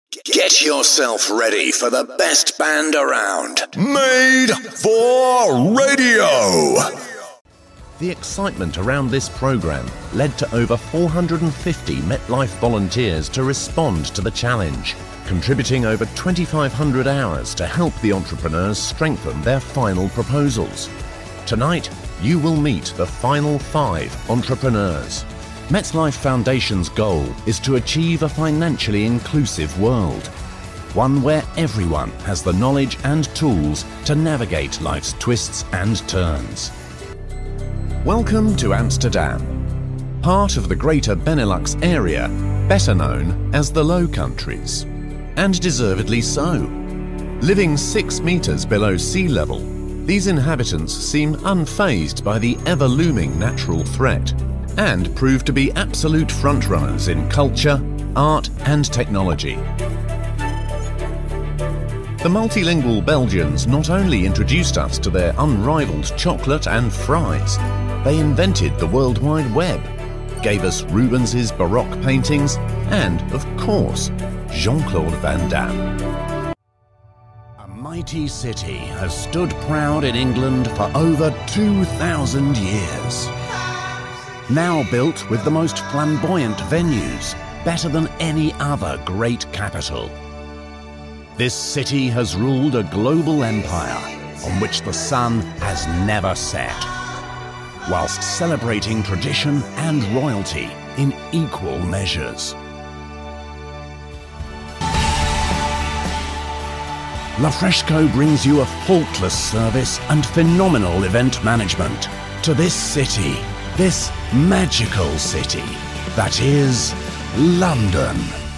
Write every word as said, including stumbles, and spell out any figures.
Get yourself ready for the best band around. Made for Radio. The excitement around this programme led to over four hundred fifty MetLife volunteers to respond to the challenge, contributing over twenty-five hundred hours to help the entrepreneurs strengthen their final proposals. Tonight, you will meet the final five entrepreneurs. MetLife Foundation's goal is to achieve a financially inclusive world, one where everyone has the knowledge and tools to navigate life's twists and turns. Welcome to Amsterdam, part of the Greater Benelux area, better known as the Low Countries, and deservedly so. Living six metres below sea level, these inhabitants seem unfazed by the ever-looming natural threat and prove to be absolute frontrunners in culture, art and technology. The multilingual Belgians not only introduced us to their unrivaled chocolate and fries, they invented the World Wide Web, gave us Rubens's Baroque paintings, and, of course, Jean-Claude Van Damme. A mighty city has stood proud in England for over two thousand years. Now built with the most flamboyant venues, better than any other great capital. This city has ruled a global empire on which the sun has never set, whilst celebrating tradition and royalty in equal measures. La Fresco brings you a faultless service and phenomenal event management to this city, this magical city that is London.